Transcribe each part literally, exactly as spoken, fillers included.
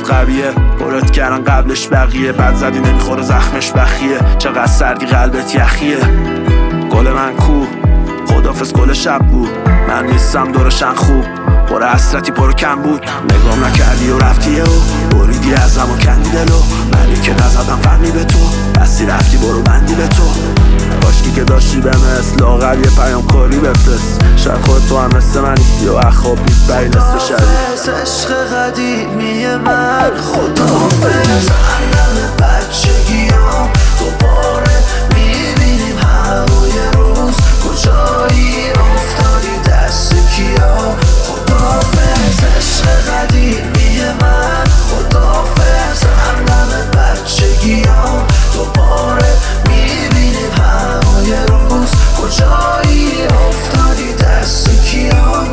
حالت قویه، پرت کردن قبلش بقیه، بد زدی نمیخوره زخمش بخیه، چقدر سردی قلبت یخیه. گل من کو خدافز گل شب بود، من نیستم دورشن خوب، پر حسرتی پر کم بود. نگام نکردی و رفتی و بریدی ازم و کندی دلو، منی که نزدم فهمی به تو، بستی رفتی برو بندی به تو. کاشکی که داشتی به مثل لاغر یه پیام کاری بفرست، شاید خود تو هم مثل منی یا اخواب بید بری نصف شدی. خداحافظ عشق قدیمی من، خداحافظ عالم بچگیام، دوباره میبینیم هوای روز، کجایی افتادی دست کیا. خداحافظ عشق قدیمی من، خداحافظ عالم بچگیام، دوباره میبینیم هوای روز، کجایی افتادی دست کیا.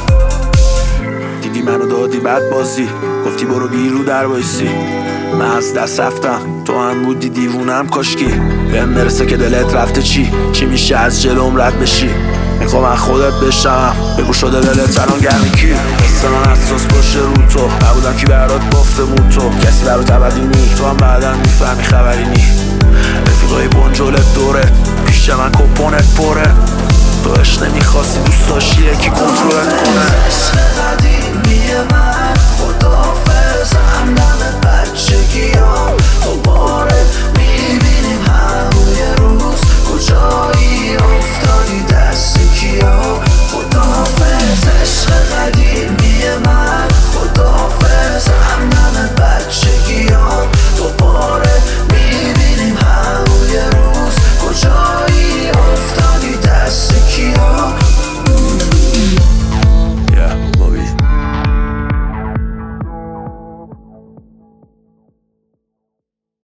دیدی منو دادی بد بازی، گفتی برو بیرو در بایستی، من از دست رفتم تو هم بودی دیوونم. کاشکی بهم مرسه که دلت رفته چی چی میشه از جلوم رد بشی. میخوام از خودت بشم بگو شده دلت الان گرمی کی، مثل من اساس باشه رو تو، نبودم کی برات بافته بود تو، کسی برات ابدی نی، تو هم بعدم میفهمی خبری نی. رفیقای بنجلت دوره پیش من کپونت پره،